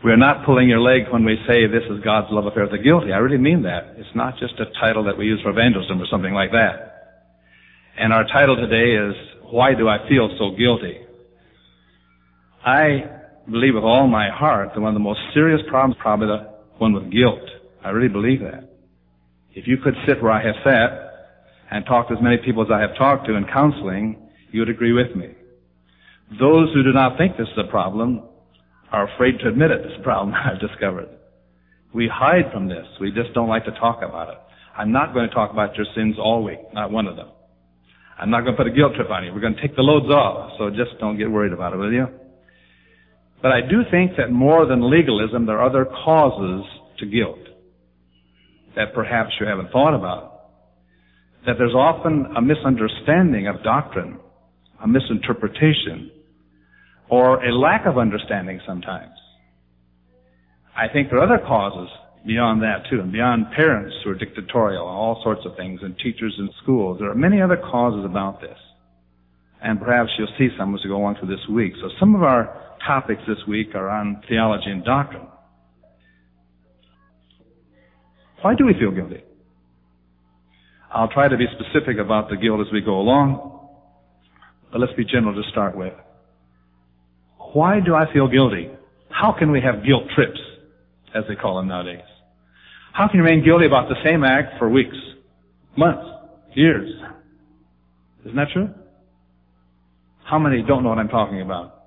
We're not pulling your leg when we say this is God's love affair with the guilty. I really mean that. It's not just a title that we use for evangelism or something like that. And our title today is, Why Do I Feel So Guilty? I believe with all my heart that one of the most serious problems is probably the one with guilt. I really believe that. If you could sit where I have sat and talk to as many people as I have talked to in counseling, you would agree with me. Those who do not think this is a problem are afraid to admit it. This is a problem I've discovered. We hide from this. We just don't like to talk about it. I'm not going to talk about your sins all week, not one of them. I'm not going to put a guilt trip on you. We're going to take the loads off, so just don't get worried about it, will you? But I do think that more than legalism, there are other causes to guilt that perhaps you haven't thought about. That there's often a misunderstanding of doctrine, a misinterpretation, or a lack of understanding sometimes. I think there are other causes beyond that too, and beyond parents who are dictatorial and all sorts of things, and teachers in schools. There are many other causes about this. And perhaps you'll see some as we go on through this week. So some of our topics this week are on theology and doctrine. Why do we feel guilty? I'll try to be specific about the guilt as we go along, but let's be general to start with. Why do I feel guilty? How can we have guilt trips, as they call them nowadays? How can you remain guilty about the same act for weeks, months, years? Isn't that true? How many don't know what I'm talking about?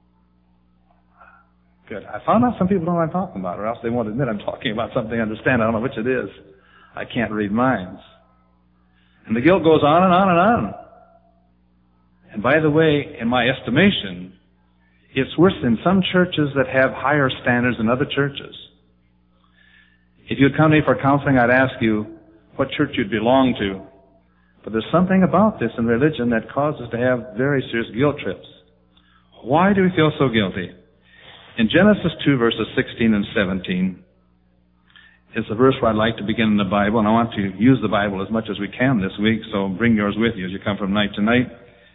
Good. I found out some people don't know what I'm talking about, or else they won't admit I'm talking about something I understand. I don't know which it is. I can't read minds. And the guilt goes on and on and on. And by the way, in my estimation, it's worse in some churches that have higher standards than other churches. If you'd come to me for counseling, I'd ask you what church you'd belong to. But there's something about this in religion that causes us to have very serious guilt trips. Why do we feel so guilty? In Genesis 2, verses 16 and 17, is the verse where I'd like to begin in the Bible, and I want to use the Bible as much as we can this week, so bring yours with you as you come from night to night.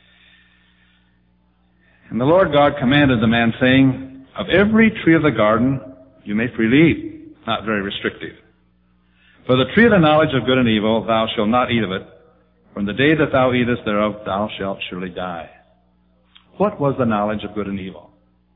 And the Lord God commanded the man, saying, Of every tree of the garden you may freely eat, not very restrictive. For the tree of the knowledge of good and evil, thou shalt not eat of it. From the day that thou eatest thereof, thou shalt surely die. What was the knowledge of good and evil?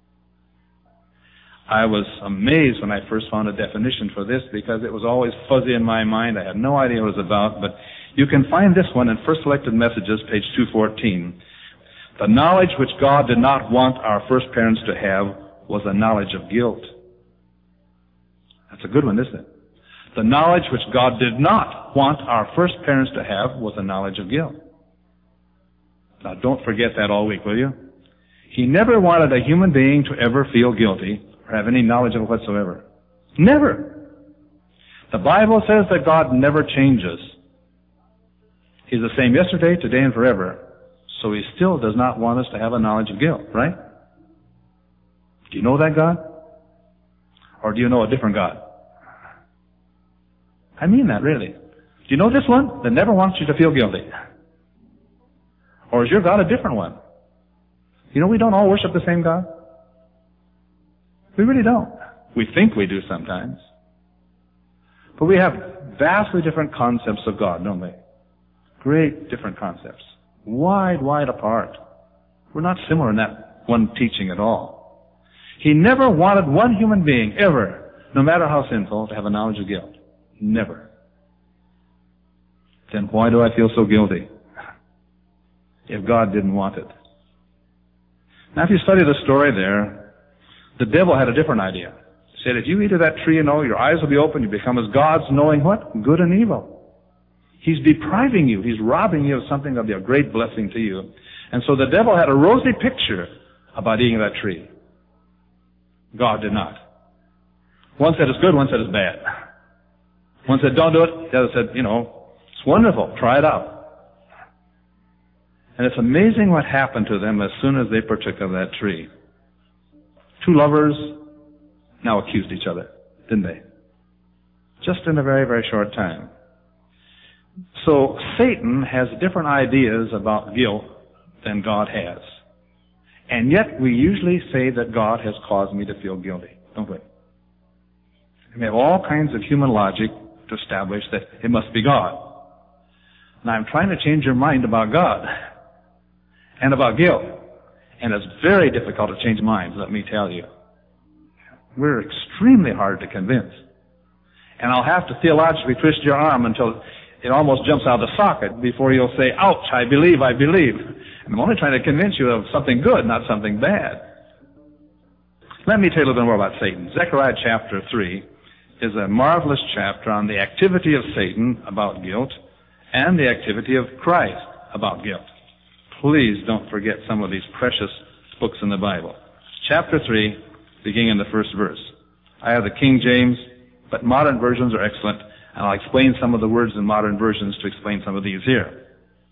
I was amazed when I first found a definition for this, because it was always fuzzy in my mind. I had no idea what it was about, but you can find this one in First Selected Messages, page 214. The knowledge which God did not want our first parents to have was a knowledge of guilt. That's a good one, isn't it? The knowledge which God did not want our first parents to have was a knowledge of guilt. Now, don't forget that all week, will you? He never wanted a human being to ever feel guilty or have any knowledge of it whatsoever. Never. The Bible says that God never changes. He's the same yesterday, today, and forever. So he still does not want us to have a knowledge of guilt, right? Do you know that God? Or do you know a different God? I mean that, really. Do you know this one that never wants you to feel guilty? Or is your God a different one? You know, we don't all worship the same God. We really don't. We think we do sometimes. But we have vastly different concepts of God, don't we? Great different concepts. Wide apart. We're not similar in that one teaching at all. He never wanted one human being, ever, no matter how sinful, to have a knowledge of guilt. Never. Then why do I feel so guilty? If God didn't want it. Now, if you study the story there, the devil had a different idea. He said, if you eat of that tree, your eyes will be open, you become as gods, knowing what? Good and evil. He's depriving you. He's robbing you of something that will be a great blessing to you. And so the devil had a rosy picture about eating that tree. God did not. One said it's good, one said it's bad. One said, don't do it. The other said, it's wonderful. Try it out. And it's amazing what happened to them as soon as they partook of that tree. Two lovers now accused each other, didn't they? Just in a very, very short time. So Satan has different ideas about guilt than God has. And yet we usually say that God has caused me to feel guilty, don't we? We have all kinds of human logic to establish that it must be God. Now I'm trying to change your mind about God and about guilt. And it's very difficult to change minds, let me tell you. We're extremely hard to convince. And I'll have to theologically twist your arm until it almost jumps out of the socket before you'll say, ouch, I believe, I believe. And I'm only trying to convince you of something good, not something bad. Let me tell you a little bit more about Satan. Zechariah chapter 3 is a marvelous chapter on the activity of Satan about guilt and the activity of Christ about guilt. Please don't forget some of these precious books in the Bible. Chapter 3, beginning in the first verse. I have the King James, but modern versions are excellent, and I'll explain some of the words in modern versions to explain some of these here.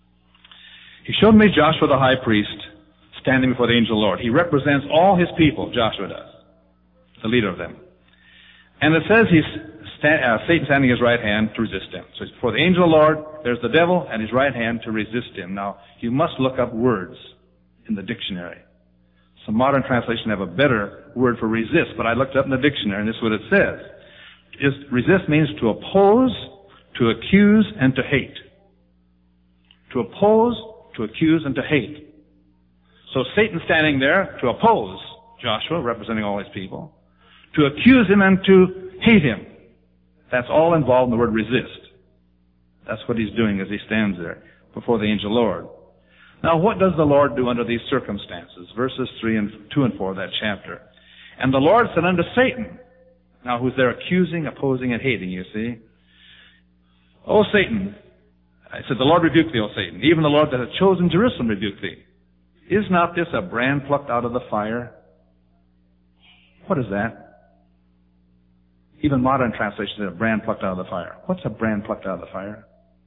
He showed me Joshua the high priest standing before the angel of the Lord. He represents all his people, Joshua does, the leader of them. And it says Satan standing at his right hand to resist him. So he's before the angel of the Lord, there's the devil, and his right hand to resist him. Now, you must look up words in the dictionary. Some modern translations have a better word for resist, but I looked up in the dictionary, and this is what it says. Resist means to oppose, to accuse, and to hate. To oppose, to accuse, and to hate. So Satan standing there to oppose Joshua, representing all his people, to accuse him and to hate him. That's all involved in the word resist. That's what he's doing as he stands there before the angel Lord. Now, what does the Lord do under these circumstances? Verses 2 and 4 of that chapter. And the Lord said unto Satan, now who's there accusing, opposing, and hating, you see? O Satan, I said, the Lord rebuke thee, O Satan. Even the Lord that hath chosen Jerusalem rebuke thee. Is not this a brand plucked out of the fire? What is that? Even modern translations say a brand plucked out of the fire. What's a brand plucked out of the fire?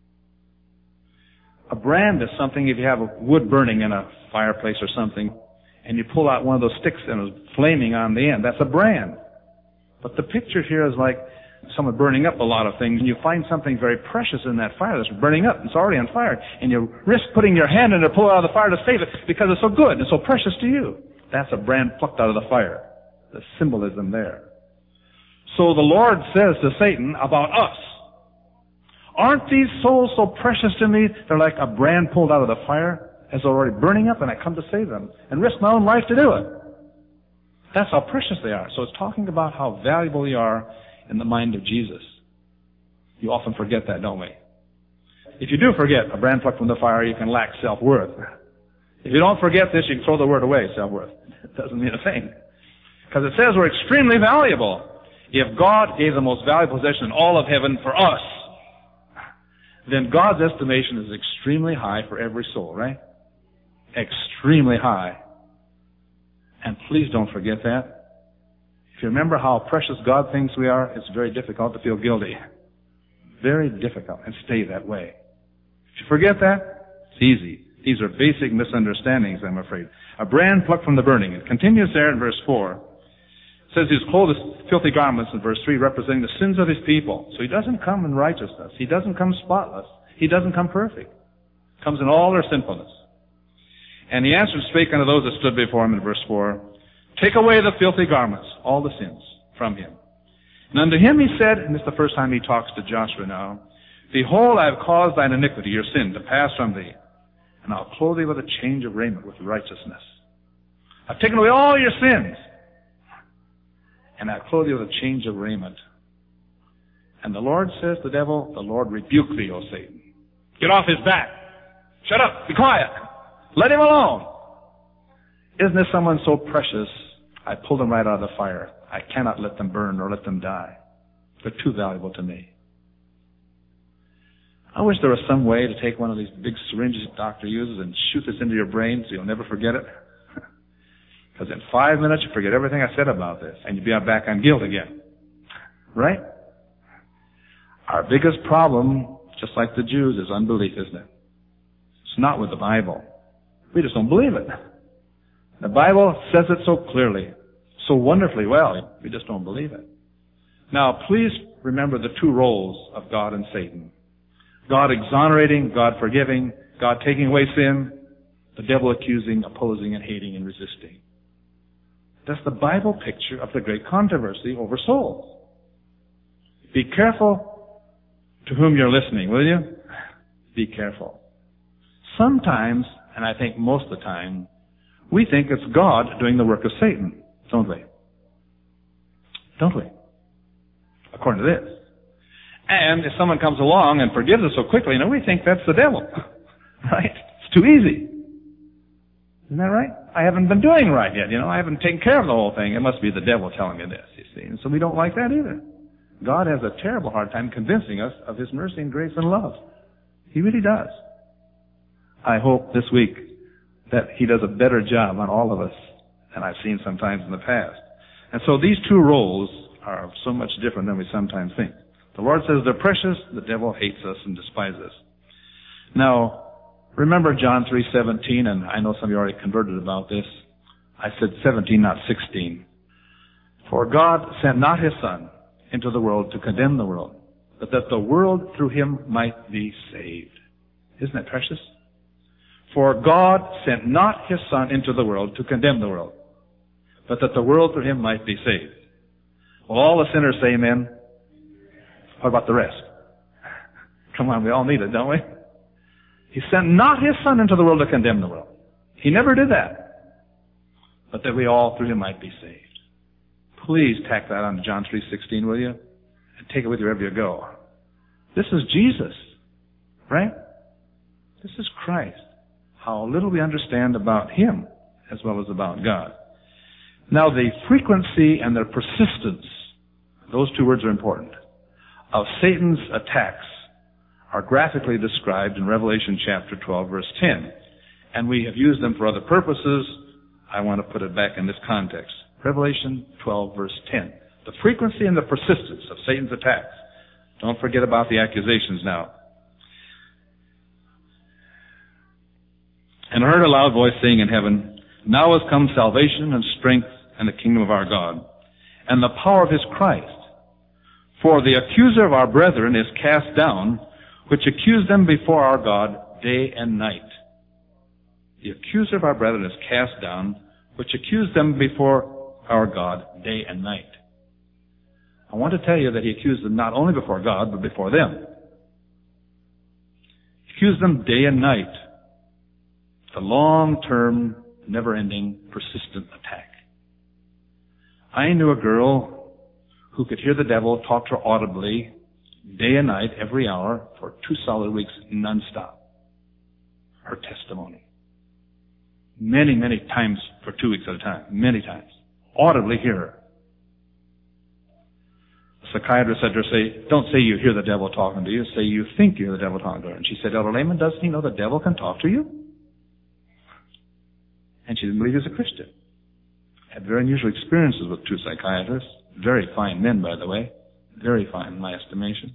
A brand is something if you have a wood burning in a fireplace or something, and you pull out one of those sticks and it's flaming on the end. That's a brand. But the picture here is like someone burning up a lot of things, and you find something very precious in that fire that's burning up. It's already on fire, and you risk putting your hand in to pull it out of the fire to save it because it's so good and it's so precious to you. That's a brand plucked out of the fire. The symbolism there. So the Lord says to Satan about us, aren't these souls so precious to me? They're like a brand pulled out of the fire as they're already burning up, and I come to save them and risk my own life to do it. That's how precious they are. So it's talking about how valuable they are in the mind of Jesus. You often forget that, don't we? If you do forget a brand plucked from the fire, you can lack self-worth. If you don't forget this, you can throw the word away, self-worth. It doesn't mean a thing. Because it says we're extremely valuable. If God gave the most valuable possession in all of heaven for us, then God's estimation is extremely high for every soul, right? Extremely high. And please don't forget that. If you remember how precious God thinks we are, it's very difficult to feel guilty. Very difficult, and stay that way. If you forget that, it's easy. These are basic misunderstandings, I'm afraid. A brand plucked from the burning. It continues there in verse 4. It says he was clothed with filthy garments in verse 3, representing the sins of his people. So he doesn't come in righteousness. He doesn't come spotless. He doesn't come perfect. He comes in all their sinfulness. And he answered and spake unto those that stood before him in verse 4, take away the filthy garments, all the sins, from him. And unto him he said, and this is the first time he talks to Joshua now, behold, I have caused thine iniquity, your sin, to pass from thee, and I'll clothe thee with a change of raiment, with righteousness. I've taken away all your sins, and I'll clothe you with a change of raiment. And the Lord says to the devil, the Lord rebuke thee, O Satan. Get off his back. Shut up. Be quiet. Let him alone. Isn't this someone so precious? I pulled them right out of the fire. I cannot let them burn or let them die. They're too valuable to me. I wish there was some way to take one of these big syringes the doctor uses and shoot this into your brain so you'll never forget it. Because in 5 minutes you forget everything I said about this, and you'll be back on guilt again. Right? Our biggest problem, just like the Jews, is unbelief, isn't it? It's not with the Bible. We just don't believe it. The Bible says it so clearly, so wonderfully well. We just don't believe it. Now, please remember the two roles of God and Satan. God exonerating, God forgiving, God taking away sin, the devil accusing, opposing, and hating and resisting. That's the Bible picture of the great controversy over souls. Be careful to whom you're listening, will you? Be careful. Sometimes, and I think most of the time, we think it's God doing the work of Satan, don't we? Don't we? According to this. And if someone comes along and forgives us so quickly, we think that's the devil. Right? It's too easy. Isn't that right? I haven't been doing right yet, I haven't taken care of the whole thing. It must be the devil telling me this, you see. And so we don't like that either. God has a terrible hard time convincing us of His mercy and grace and love. He really does. I hope this week that He does a better job on all of us than I've seen sometimes in the past. And so these two roles are so much different than we sometimes think. The Lord says they're precious. The devil hates us and despises us. Now, remember John 3:17, and I know some of you already converted about this. I said 17, not 16. For God sent not His Son into the world to condemn the world, but that the world through Him might be saved. Isn't that precious? For God sent not His Son into the world to condemn the world, but that the world through Him might be saved. Well, all the sinners say amen. What about the rest? Come on, we all need it, don't we? He sent not His Son into the world to condemn the world. He never did that. But that we all through Him might be saved. Please tack that on to John 3:16, will you? And take it with you wherever you go. This is Jesus, right? This is Christ. How little we understand about Him as well as about God. Now, the frequency and the persistence, those two words are important, of Satan's attacks are graphically described in Revelation chapter 12, verse 10. And we have used them for other purposes. I want to put it back in this context. Revelation 12, verse 10. The frequency and the persistence of Satan's attacks. Don't forget about the accusations now. And I heard a loud voice saying in heaven, Now has come salvation and strength and the kingdom of our God, and the power of His Christ. For the accuser of our brethren is cast down, which accused them before our God day and night. The accuser of our brethren is cast down, which accused them before our God day and night. I want to tell you that he accused them not only before God, but before them. He accused them day and night. It's a long-term, never-ending, persistent attack. I knew a girl who could hear the devil talk to her audibly day and night, every hour, for 2 solid weeks, nonstop. Her testimony. Many, many times for 2 weeks at a time. Many times. Audibly hear her. The psychiatrist said to her, don't say you hear the devil talking to you, say you think you hear the devil talking to her. And she said, Elder Lehman, doesn't he know the devil can talk to you? And she didn't believe he was a Christian. Had very unusual experiences with 2 psychiatrists. Very fine men, by the way. Very fine in my estimation.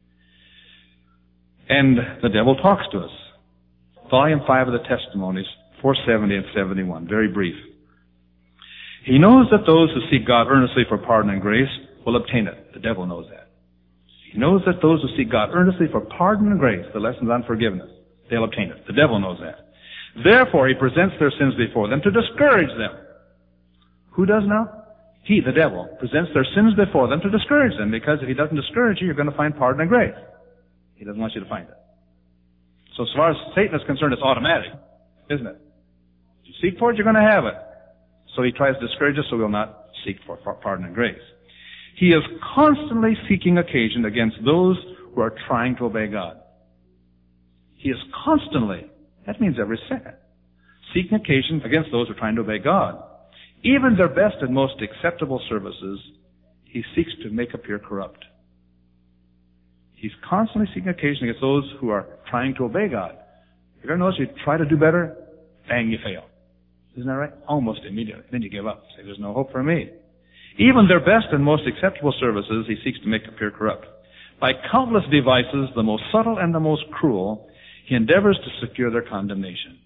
And the devil talks to us. Volume 5 of the Testimonies, 470 and 71. Very brief. He knows that those who seek God earnestly for pardon and grace will obtain it. The devil knows that. He knows that those who seek God earnestly for pardon and grace, the lessons on forgiveness, they'll obtain it. The devil knows that. Therefore, he presents their sins before them to discourage them. Who does now? He, the devil, presents their sins before them to discourage them, because if he doesn't discourage you, you're going to find pardon and grace. He doesn't want you to find it. So as far as Satan is concerned, it's automatic, isn't it? If you seek for it, you're going to have it. So he tries to discourage us so we'll not seek for pardon and grace. He is constantly seeking occasion against those who are trying to obey God. He is constantly, that means every second, seeking occasion against those who are trying to obey God. Even their best and most acceptable services, he seeks to make appear corrupt. He's constantly seeking occasion against those who are trying to obey God. You ever notice you try to do better, bang, you fail. Isn't that right? Almost immediately. Then you give up. Say, there's no hope for me. Even their best and most acceptable services, he seeks to make appear corrupt. By countless devices, the most subtle and the most cruel, he endeavors to secure their condemnation.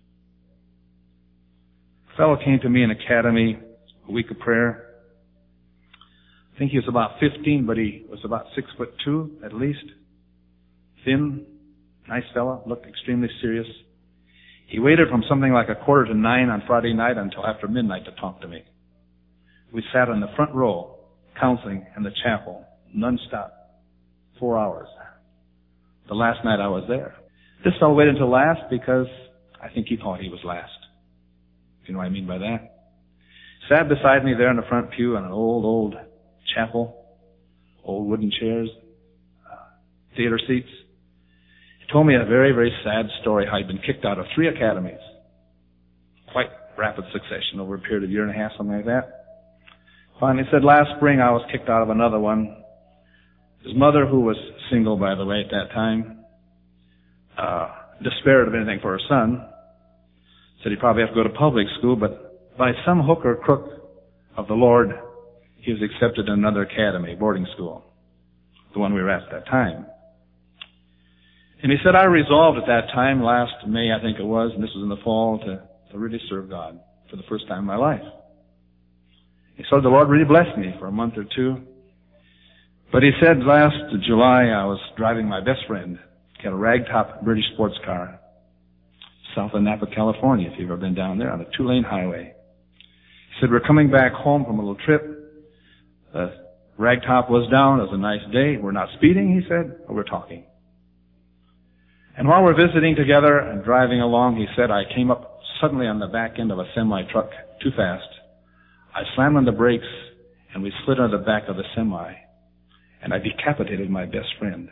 A fellow came to me in Academy, a week of prayer. I think he was about 15, but he was about 6'2" at least. Thin, nice fellow, looked extremely serious. He waited from something like 8:45 on Friday night until after midnight to talk to me. We sat in the front row, counseling in the chapel, nonstop. 4 hours. The last night I was there. This fellow waited until last because I think he thought he was last. You know what I mean by that? Sat beside me there in the front pew in an old chapel, old wooden chairs, theater seats. He told me a very, very sad story how he'd been kicked out of 3 academies. Quite rapid succession over a period of a year and a half, something like that. Finally said last spring I was kicked out of another one. His mother, who was single, by the way, at that time, despaired of anything for her son. Said he'd probably have to go to public school, but by some hook or crook of the Lord, he was accepted in another academy, boarding school, the one we were at that time. And he said, I resolved at that time, last May, I think it was, and this was in the fall, to really serve God for the first time in my life. He said, the Lord really blessed me for a month or 2. But he said last July I was driving my best friend. He had a ragtop British sports car, south of Napa, California, if you've ever been down there, on a 2-lane highway. He said, we're coming back home from a little trip. The ragtop was down. It was a nice day. We're not speeding, he said, but we're talking. And while we're visiting together and driving along, he said, I came up suddenly on the back end of a semi-truck too fast. I slammed on the brakes, and we slid on the back of the semi, and I decapitated my best friend.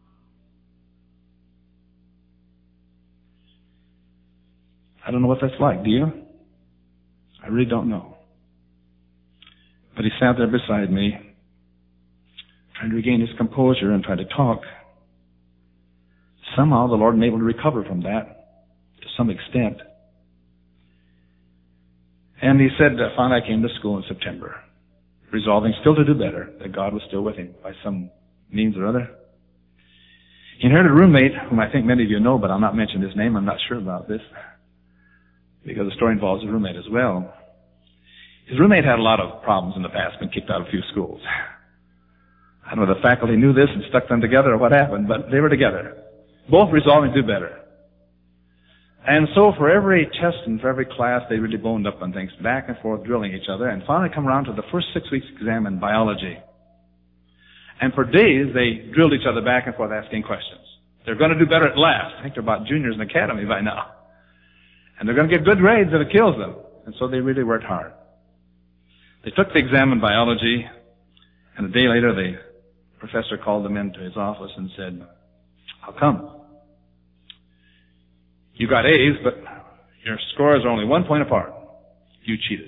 I don't know what that's like, do you? I really don't know. But he sat there beside me, trying to regain his composure and try to talk. Somehow the Lord enabled him to recover from that, to some extent. And he said, finally I came to school in September, resolving still to do better, that God was still with him by some means or other. He inherited a roommate, whom I think many of you know, but I'll not mention his name. I'm not sure about this, because the story involves his roommate as well. His roommate had a lot of problems in the past, been kicked out of a few schools. I don't know if the faculty knew this and stuck them together or what happened, but they were together, both resolving to do better. And so for every test and for every class, they really boned up on things, back and forth, drilling each other, and finally come around to the first 6 weeks exam in biology. And for days, they drilled each other back and forth asking questions. They're going to do better at last. I think they're about juniors in the academy by now. And they're going to get good grades if it kills them. And so they really worked hard. They took the exam in biology, and a day later, the professor called them into his office and said, how come? You got A's, but your scores are only 1 point apart. You cheated.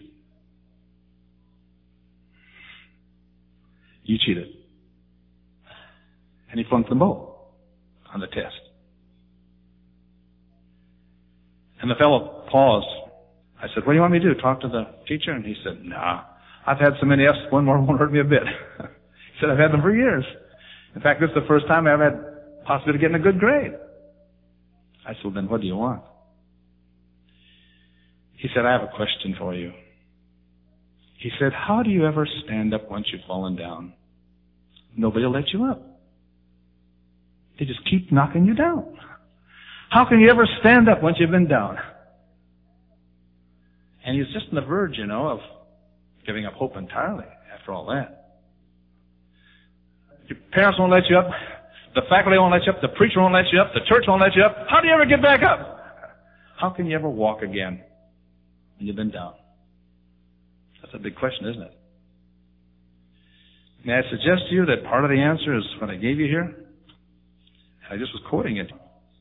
You cheated. And he flunked them both on the test. And the fellow paused. I said, what do you want me to do, talk to the teacher? And he said, nah, I've had so many F's, one more won't hurt me a bit. He said, I've had them for years. In fact, this is the first time I've had possibility of getting a good grade. I said, well, then what do you want? He said, I have a question for you. He said, how do you ever stand up once you've fallen down? Nobody will let you up. They just keep knocking you down. How can you ever stand up once you've been down? And he was just on the verge, of giving up hope entirely after all that. Your parents won't let you up. The faculty won't let you up. The preacher won't let you up. The church won't let you up. How do you ever get back up? How can you ever walk again when you've been down? That's a big question, isn't it? May I suggest to you that part of the answer is what I gave you here? I just was quoting it.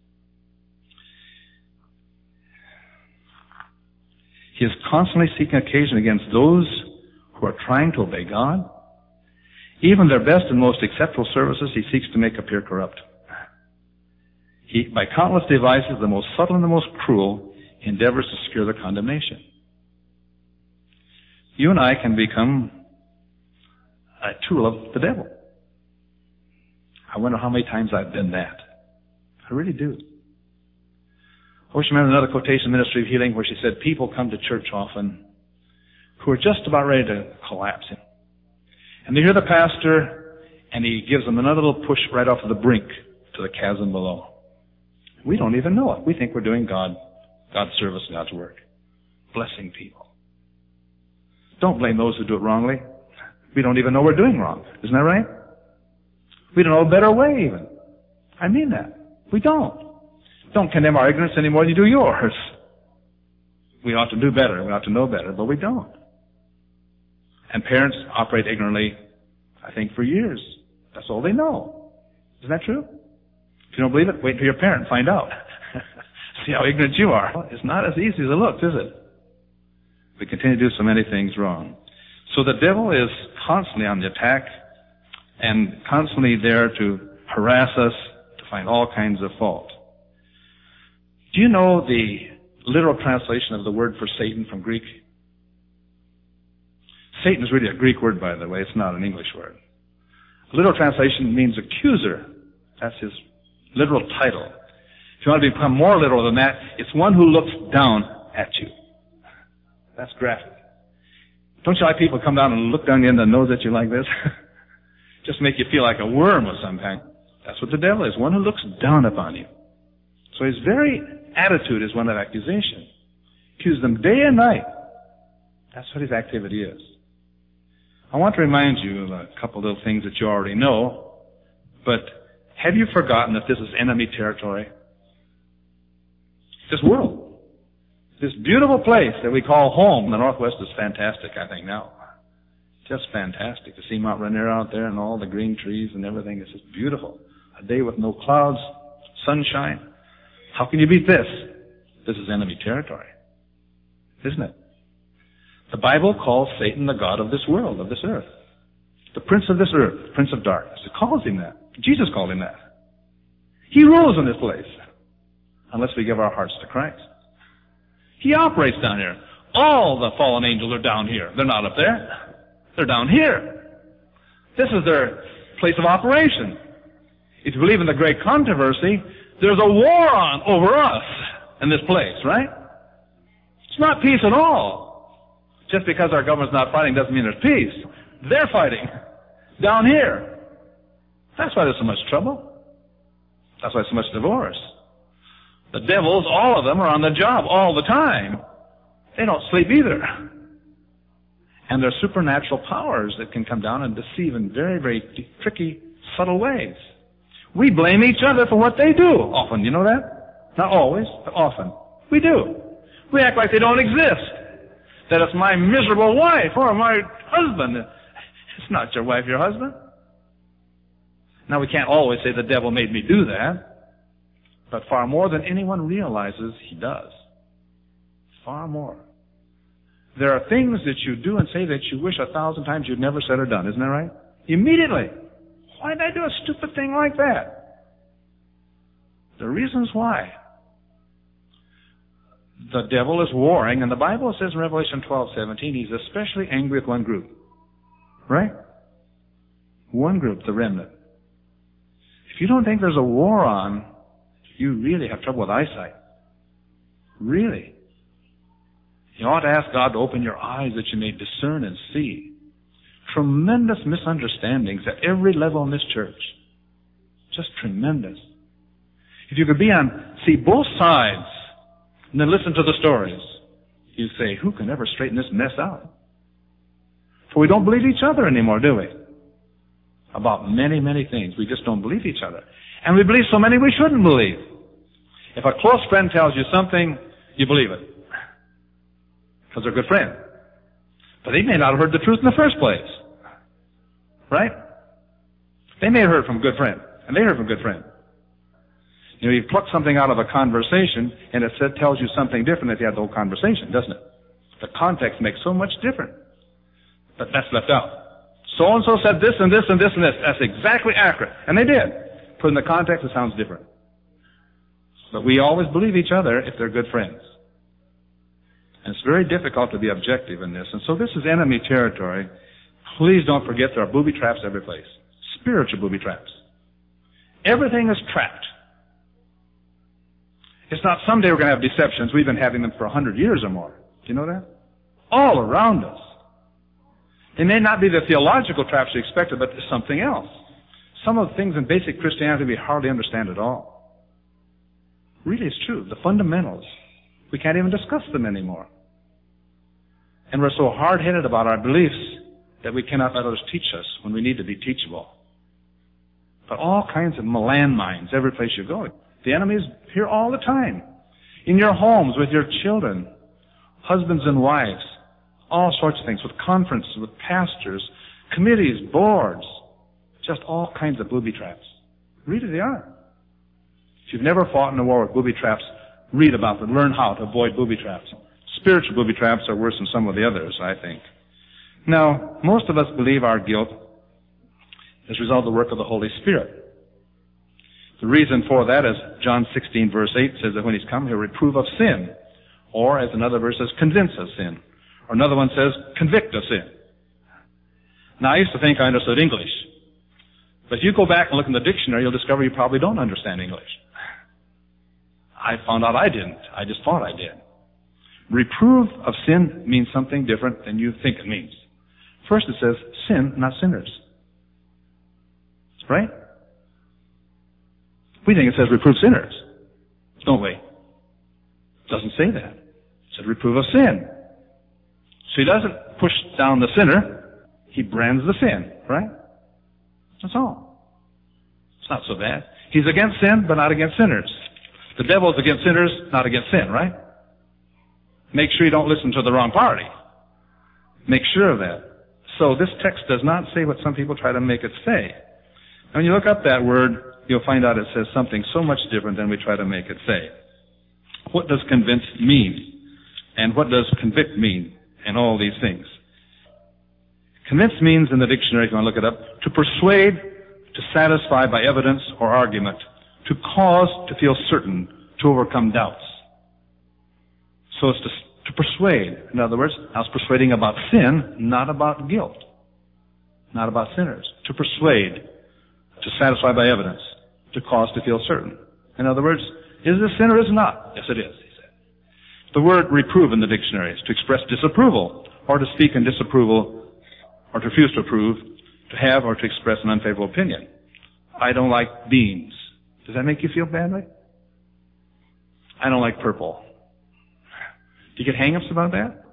He is constantly seeking occasion against those who are trying to obey God. Even their best and most acceptable services he seeks to make appear corrupt. He, by countless devices, the most subtle and the most cruel, endeavors to secure their condemnation. You and I can become a tool of the devil. I wonder how many times I've been that. I really do. I wish I remember another quotation in the Ministry of Healing where she said, people come to church often who are just about ready to collapse. And they hear the pastor, and he gives them another little push right off of the brink to the chasm below. We don't even know it. We think we're doing God's service, God's work, blessing people. Don't blame those who do it wrongly. We don't even know we're doing wrong. Isn't that right? We don't know a better way even. I mean that. We don't. Don't condemn our ignorance any more than you do yours. We ought to do better. We ought to know better, but we don't. And parents operate ignorantly, I think, for years. That's all they know. Isn't that true? If you don't believe it, wait until you're a parent and find out. See how ignorant you are. Well, it's not as easy as it looks, is it? We continue to do so many things wrong. So the devil is constantly on the attack and constantly there to harass us, to find all kinds of fault. Do you know the literal translation of the word for Satan from Greek? Satan is really a Greek word, by the way. It's not an English word. Literal translation means accuser. That's his literal title. If you want to become more literal than that, it's one who looks down at you. That's graphic. Don't you like people come down and look down the end of the nose at you like this? Just make you feel like a worm of some kind. That's what the devil is, one who looks down upon you. So his very attitude is one of accusation. Accuse them day and night. That's what his activity is. I want to remind you of a couple of little things that you already know, but have you forgotten that this is enemy territory? This world, this beautiful place that we call home in the Northwest is fantastic, I think, now. Just fantastic to see Mount Rainier out there and all the green trees and everything. It's just beautiful. A day with no clouds, sunshine. How can you beat this? This is enemy territory, isn't it? The Bible calls Satan the god of this world, of this earth. The prince of this earth, prince of darkness. It calls him that. Jesus called him that. He rules in this place, unless we give our hearts to Christ. He operates down here. All the fallen angels are down here. They're not up there. They're down here. This is their place of operation. If you believe in the great controversy, there's a war on over us in this place, right? It's not peace at all. Just because our government's not fighting doesn't mean there's peace. They're fighting down here. That's why there's so much trouble. That's why there's so much divorce. The devils, all of them, are on the job all the time. They don't sleep either. And there are supernatural powers that can come down and deceive in very, very tricky, subtle ways. We blame each other for what they do often. You know that? Not always, but often. We do. We act like they don't exist. That it's my miserable wife or my husband. It's not your wife, your husband. Now, we can't always say the devil made me do that, but far more than anyone realizes, he does. Far more. There are things that you do and say that you wish 1,000 times you'd never said or done. Isn't that right? Immediately. Why did I do a stupid thing like that? There are reasons why. The devil is warring, and the Bible says in Revelation 12:17, he's especially angry with one group. Right? One group, the remnant. If you don't think there's a war on, you really have trouble with eyesight. Really. You ought to ask God to open your eyes that you may discern and see. Tremendous misunderstandings at every level in this church. Just tremendous. If you could see both sides and then listen to the stories, you say, who can ever straighten this mess out? For we don't believe each other anymore, do we? About many, many things. We just don't believe each other. And we believe so many we shouldn't believe. If a close friend tells you something, you believe it. Because they're a good friend. But they may not have heard the truth in the first place. Right? They may have heard from a good friend. And they heard from a good friend. You know, you pluck something out of a conversation, and it tells you something different if you had the whole conversation, doesn't it? The context makes so much different. But that's left out. So-and-so said this and this and this and this. That's exactly accurate. And they did. Put in the context, it sounds different. But we always believe each other if they're good friends. And it's very difficult to be objective in this. And so this is enemy territory. Please don't forget there are booby traps every place. Spiritual booby traps. Everything is trapped. It's not someday we're going to have deceptions. We've been having them for 100 years or more. Do you know that? All around us. They may not be the theological traps you expected, but there's something else. Some of the things in basic Christianity we hardly understand at all. Really, it's true. The fundamentals. We can't even discuss them anymore. And we're so hard-headed about our beliefs that we cannot let others teach us when we need to be teachable. but all kinds of landmines every place you go. The enemy is here all the time. In your homes, with your children, husbands and wives, all sorts of things, with conferences, with pastors, committees, boards, just all kinds of booby traps. Really, they are. If you've never fought in a war with booby traps, read about them. Learn how to avoid booby traps. Spiritual booby traps are worse than some of the others, I think. Now, most of us believe our guilt is a result of the work of the Holy Spirit. The reason for that is John 16, verse 8 says that when He's come, He'll reprove of sin. Or, as another verse says, convince of sin. Or another one says, convict of sin. Now, I used to think I understood English. But if you go back and look in the dictionary, you'll discover you probably don't understand English. I found out I didn't. I just thought I did. Reprove of sin means something different than you think it means. First it says sin, not sinners. Right? We think it says reprove sinners, don't we? It doesn't say that. It says reprove of sin. So He doesn't push down the sinner. He brands the sin, right? That's all. It's not so bad. He's against sin, but not against sinners. The devil's against sinners, not against sin, right? Make sure you don't listen to the wrong party. Make sure of that. So this text does not say what some people try to make it say. And when you look up that word, you'll find out it says something so much different than we try to make it say. What does convince mean? And what does convict mean? And all these things. Convince means, in the dictionary, if you want to look it up, to persuade, to satisfy by evidence or argument, to cause to feel certain, to overcome doubts. So it's to persuade. In other words, I was persuading about sin, not about guilt. Not about sinners. To persuade, to satisfy by evidence, to cause to feel certain. In other words, is this sin or is it not? Yes, it is, he said. The word reprove in the dictionary is to express disapproval, or to speak in disapproval, or to refuse to approve, to have or to express an unfavorable opinion. I don't like beans. Does that make you feel badly? I don't like purple. Do you get hang-ups about that?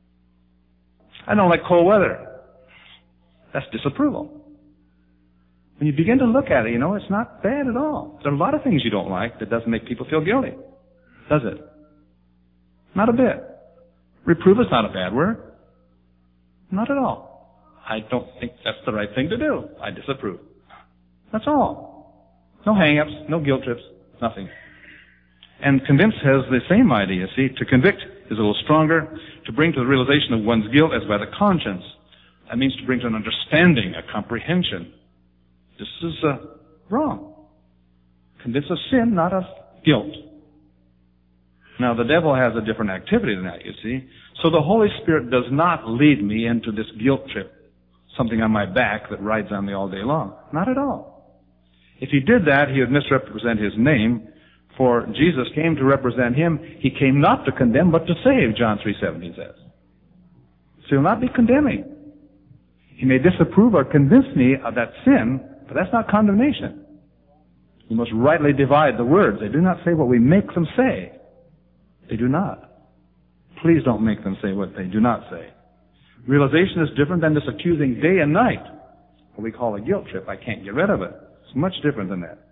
I don't like cold weather. That's disapproval. When you begin to look at it, you know, it's not bad at all. There are a lot of things you don't like that doesn't make people feel guilty. Does it? Not a bit. Reprove is not a bad word. Not at all. I don't think that's the right thing to do. I disapprove. That's all. No hang-ups, no guilt trips, nothing. And convince has the same idea. See, to convict is a little stronger. To bring to the realization of one's guilt as by the conscience. That means to bring to an understanding, a comprehension. This is wrong. Convince of sin, not of guilt. Now, the devil has a different activity than that, you see. So the Holy Spirit does not lead me into this guilt trip, something on my back that rides on me all day long. Not at all. If he did that, he would misrepresent his name, for Jesus came to represent him. He came not to condemn, but to save, John 3:17 says. So he'll not be condemning. He may disapprove or convince me of that sin, but that's not condemnation. We must rightly divide the words. They do not say what we make them say. They do not. Please don't make them say what they do not say. Realization is different than this accusing day and night, what we call a guilt trip. I can't get rid of it. It's much different than that.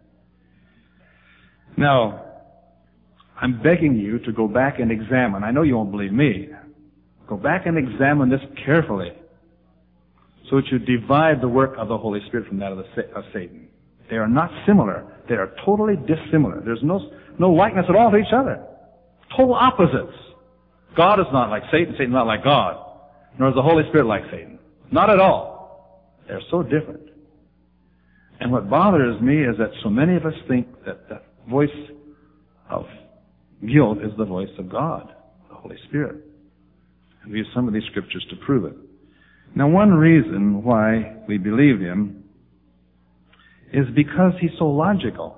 Now, I'm begging you to go back and examine. I know you won't believe me. Go back and examine this carefully, so that you divide the work of the Holy Spirit from that of Satan. They are not similar. They are totally dissimilar. There's no likeness at all to each other. Total opposites. God is not like Satan. Satan is not like God. Nor is the Holy Spirit like Satan. Not at all. They're so different. And what bothers me is that so many of us think that the voice of guilt is the voice of God, the Holy Spirit. And we use some of these scriptures to prove it. Now, one reason why we believe him is because he's so logical.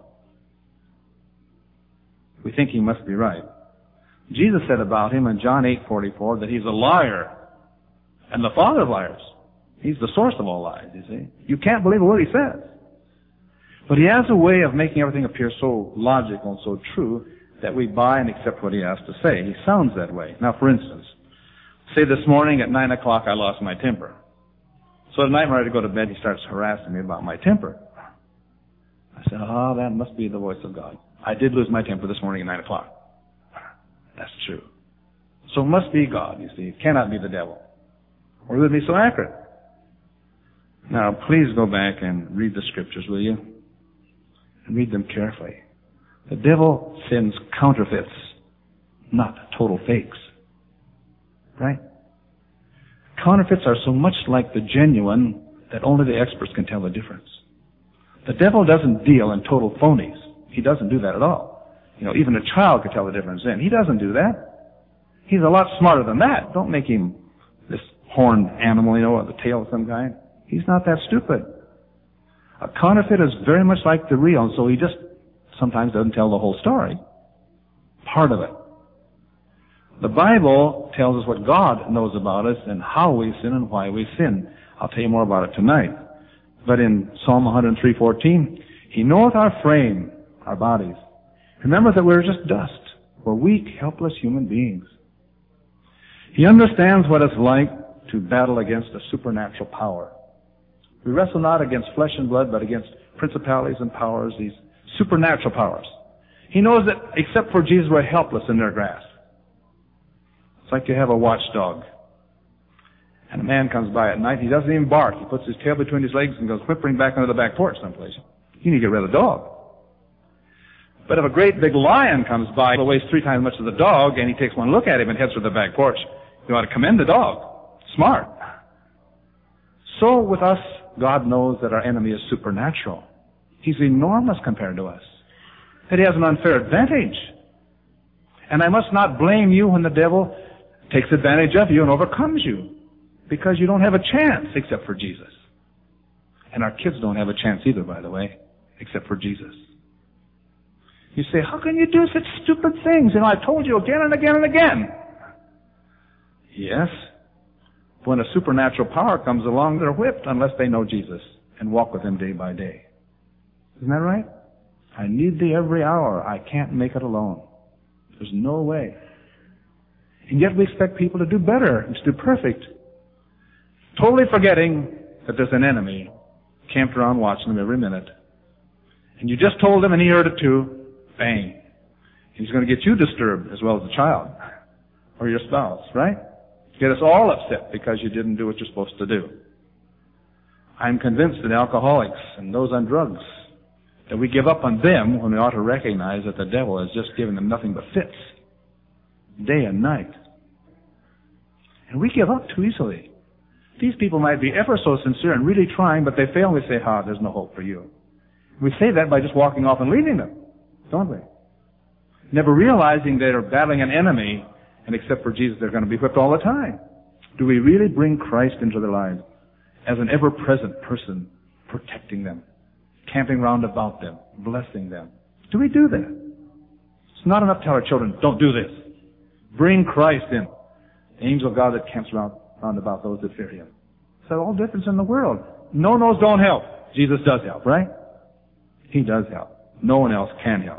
We think he must be right. Jesus said about him in John 8:44 that he's a liar and the father of liars. He's the source of all lies, you see. You can't believe a word he says. But he has a way of making everything appear so logical and so true that we buy and accept what he has to say. He sounds that way. Now, for instance, say this morning at 9 o'clock I lost my temper. So at night when I had to go to bed, he starts harassing me about my temper. say, that must be the voice of God. I did lose my temper this morning at 9 o'clock. That's true. So it must be God, you see. It cannot be the devil. Or it would be so accurate. Now, please go back and read the scriptures, will you? And read them carefully. The devil sends counterfeits, not total fakes. Right? Counterfeits are so much like the genuine that only the experts can tell the difference. The devil doesn't deal in total phonies. He doesn't do that at all. Even a child could tell the difference then. He doesn't do that. He's a lot smarter than that. Don't make him this horned animal, with a tail of some kind. He's not that stupid. A counterfeit is very much like the real, so he just sometimes doesn't tell the whole story. Part of it. The Bible tells us what God knows about us and how we sin and why we sin. I'll tell you more about it tonight. But in Psalm 103:14, He knoweth our frame, our bodies. Remember that we're just dust. We're weak, helpless human beings. He understands what it's like to battle against a supernatural power. We wrestle not against flesh and blood, but against principalities and powers, these supernatural powers. He knows that except for Jesus, we're helpless in their grasp. It's like you have a watchdog. And a man comes by at night, he doesn't even bark. He puts his tail between his legs and goes whimpering back under the back porch someplace. You need to get rid of the dog. But if a great big lion comes by, who weighs 3 times as much as the dog, and he takes one look at him and heads for the back porch, you ought to commend the dog. Smart. So with us, God knows that our enemy is supernatural. He's enormous compared to us. That he has an unfair advantage. And I must not blame you when the devil takes advantage of you and overcomes you. Because you don't have a chance except for Jesus. And our kids don't have a chance either, by the way, except for Jesus. You say, how can you do such stupid things? I've told you again and again and again. Yes. When a supernatural power comes along, they're whipped unless they know Jesus and walk with Him day by day. Isn't that right? I need Thee every hour. I can't make it alone. There's no way. And yet we expect people to do better and to do perfect. Totally forgetting that there's an enemy camped around watching them every minute. And you just told him and he heard it too. Bang. He's going to get you disturbed as well as the child. Or your spouse, right? Get us all upset because you didn't do what you're supposed to do. I'm convinced that alcoholics and those on drugs, that we give up on them when we ought to recognize that the devil has just given them nothing but fits. Day and night. And we give up too easily. These people might be ever so sincere and really trying, but they fail and we say, there's no hope for you. We say that by just walking off and leaving them, don't we? Never realizing they're battling an enemy, and except for Jesus, they're going to be whipped all the time. Do we really bring Christ into their lives as an ever-present person, protecting them, camping round about them, blessing them? Do we do that? It's not enough to tell our children, don't do this. Bring Christ in. The angel of God that camps round about those that fear Him. It's all difference in the world. No-nos don't help. Jesus does help, right? He does help. No one else can help.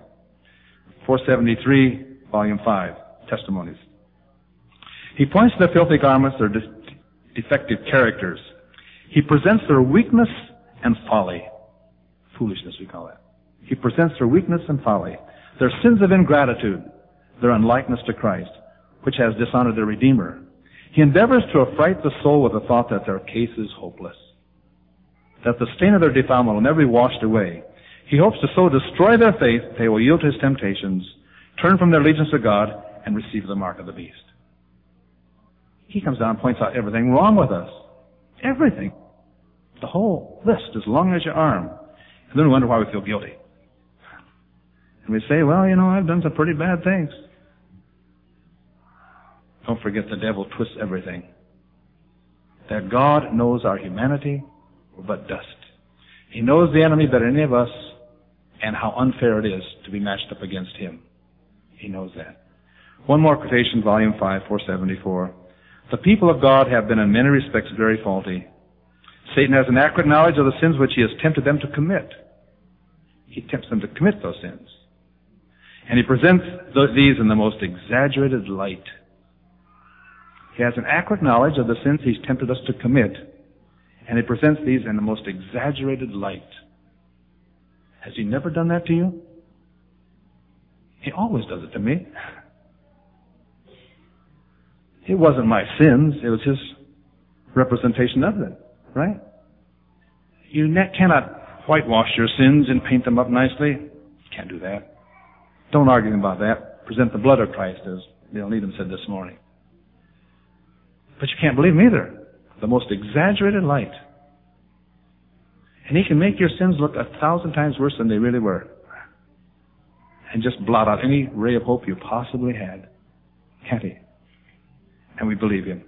473, Volume 5, Testimonies. He points to their filthy garments, their defective characters. He presents their weakness and folly. Foolishness, we call that. He presents their weakness and folly, their sins of ingratitude, their unlikeness to Christ, which has dishonored their Redeemer. He endeavors to affright the soul with the thought that their case is hopeless, that the stain of their defilement will never be washed away. He hopes to so destroy their faith they will yield to his temptations, turn from their allegiance to God, and receive the mark of the beast. He comes down and points out everything wrong with us. Everything. The whole list, as long as your arm. And then we wonder why we feel guilty. And we say, I've done some pretty bad things. Don't forget the devil twists everything. That God knows our humanity, we're but dust. He knows the enemy better than any of us, and how unfair it is to be matched up against him. He knows that. One more quotation, Volume 5, 474. The people of God have been in many respects very faulty. Satan has an accurate knowledge of the sins which he has tempted them to commit. He tempts them to commit those sins. And he presents these in the most exaggerated light. He has an accurate knowledge of the sins he's tempted us to commit, and he presents these in the most exaggerated light. Has He never done that to you? He always does it to me. It wasn't my sins. It was His representation of it, right? You cannot whitewash your sins and paint them up nicely. You can't do that. Don't argue about that. Present the blood of Christ, as Bill Needham said this morning. But you can't believe Him either. The most exaggerated light. And He can make your sins look 1,000 times worse than they really were. And just blot out any ray of hope you possibly had. Can't He? And we believe Him.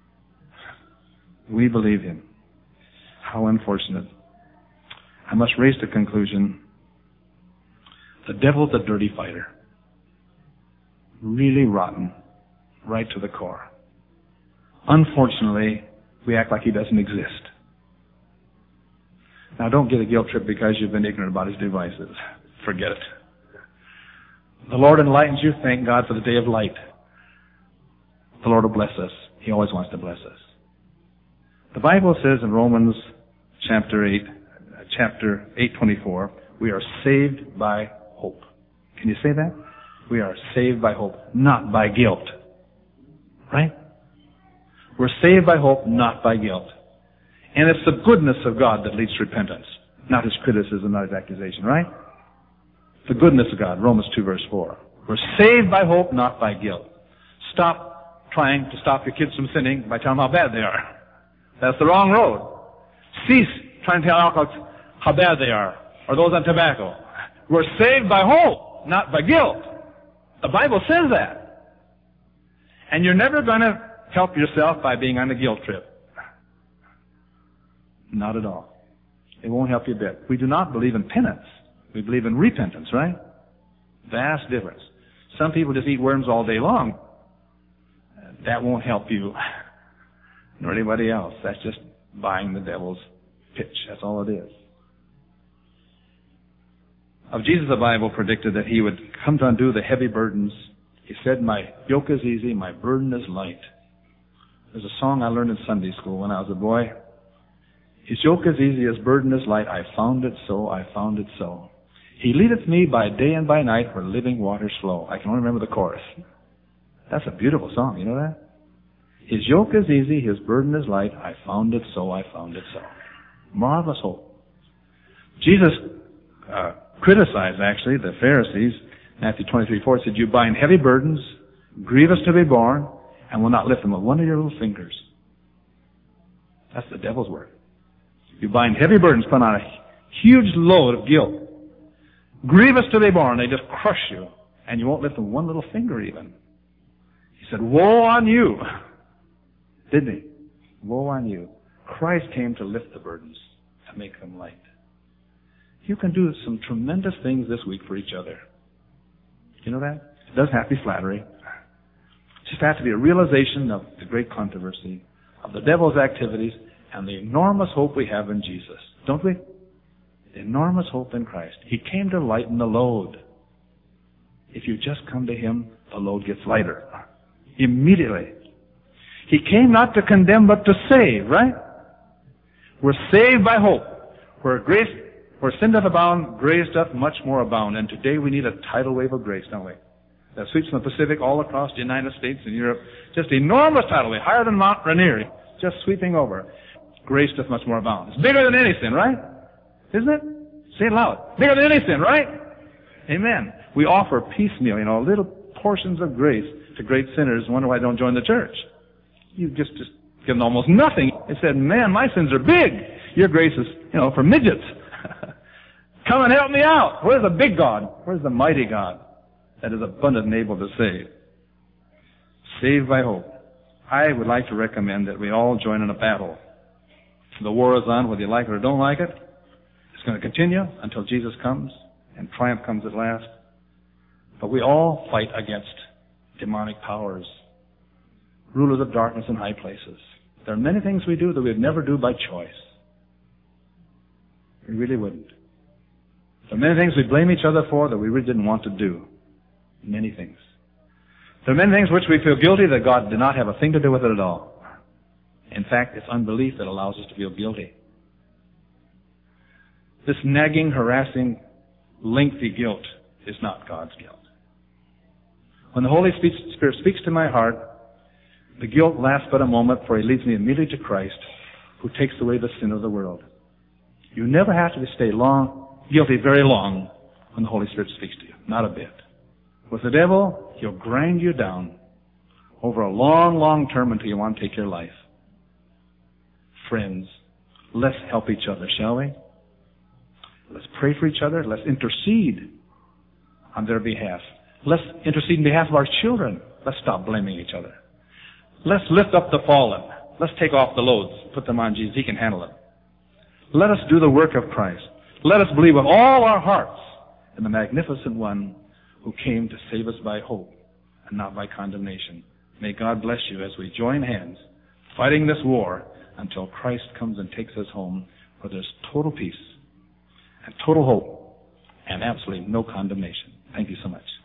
We believe Him. How unfortunate. I must raise the conclusion. The devil's a dirty fighter. Really rotten. Right to the core. Unfortunately, we act like he doesn't exist. Now, don't get a guilt trip because you've been ignorant about his devices. Forget it. The Lord enlightens you. Thank God for the day of light. The Lord will bless us. He always wants to bless us. The Bible says in Romans chapter 8:24, we are saved by hope. Can you say that? We are saved by hope, not by guilt. Right? We're saved by hope, not by guilt. And it's the goodness of God that leads to repentance, not His criticism, not His accusation, right? The goodness of God, Romans 2 verse 4. We're saved by hope, not by guilt. Stop trying to stop your kids from sinning by telling them how bad they are. That's the wrong road. Cease trying to tell alcoholics how bad they are, or those on tobacco. We're saved by hope, not by guilt. The Bible says that. And you're never going to help yourself by being on a guilt trip. Not at all. It won't help you a bit. We do not believe in penance. We believe in repentance, right? Vast difference. Some people just eat worms all day long. That won't help you, nor anybody else. That's just buying the devil's pitch. That's all it is. Of Jesus, the Bible predicted that He would come to undo the heavy burdens. He said, my yoke is easy, my burden is light. There's a song I learned in Sunday school when I was a boy. His yoke is easy, His burden is light. I found it so, I found it so. He leadeth me by day and by night where living waters flow. I can only remember the chorus. That's a beautiful song, you know that? His yoke is easy, His burden is light. I found it so, I found it so. Marvelous hope. Jesus criticized, actually, the Pharisees. Matthew 23:4 said, you bind heavy burdens, grievous to be borne, and will not lift them with one of your little fingers. That's the devil's work. You bind heavy burdens, put on a huge load of guilt. Grievous to be borne, they just crush you, and you won't lift them one little finger even. He said, woe on you. Didn't He? Woe on you. Christ came to lift the burdens, to make them light. You can do some tremendous things this week for each other. You know that? It doesn't have to be flattery. It just has to be a realization of the great controversy, of the devil's activities, and the enormous hope we have in Jesus. Don't we? Enormous hope in Christ. He came to lighten the load. If you just come to Him, the load gets lighter. Immediately. He came not to condemn, but to save, right? We're saved by hope. Where sin doth abound, grace doth much more abound. And today we need a tidal wave of grace, don't we? That sweeps from the Pacific all across the United States and Europe. Just enormous tidal wave, higher than Mount Rainier. Just sweeping over. Grace doth much more abound. It's bigger than any sin, right? Isn't it? Say it loud. Bigger than any sin, right? Amen. We offer piecemeal, little portions of grace to great sinners. Wonder why they don't join the church. You just give them almost nothing. They said, man, my sins are big. Your grace is, for midgets. Come and help me out. Where's the big God? Where's the mighty God that is abundant and able to save? Saved by hope. I would like to recommend that we all join in a battle. The war is on, whether you like it or don't like it. It's going to continue until Jesus comes and triumph comes at last. But we all fight against demonic powers, rulers of darkness in high places. There are many things we do that we'd never do by choice. We really wouldn't. There are many things we blame each other for that we really didn't want to do. Many things. There are many things which we feel guilty that God did not have a thing to do with it at all. In fact, it's unbelief that allows us to feel guilty. This nagging, harassing lengthy guilt is not God's guilt. When the Holy Spirit speaks to my heart, the guilt lasts but a moment, for He leads me immediately to Christ, who takes away the sin of the world. You never have to stay guilty very long when the Holy Spirit speaks to you. Not a bit. With the devil, he'll grind you down over a long, long term until you want to take your life. Friends, let's help each other, shall we? Let's pray for each other. Let's intercede on their behalf. Let's intercede on behalf of our children. Let's stop blaming each other. Let's lift up the fallen. Let's take off the loads, put them on Jesus. He can handle it. Let us do the work of Christ. Let us believe with all our hearts in the magnificent one who came to save us by hope and not by condemnation. May God bless you as we join hands fighting this war until Christ comes and takes us home, where there's total peace and total hope and absolutely no condemnation. Thank you so much.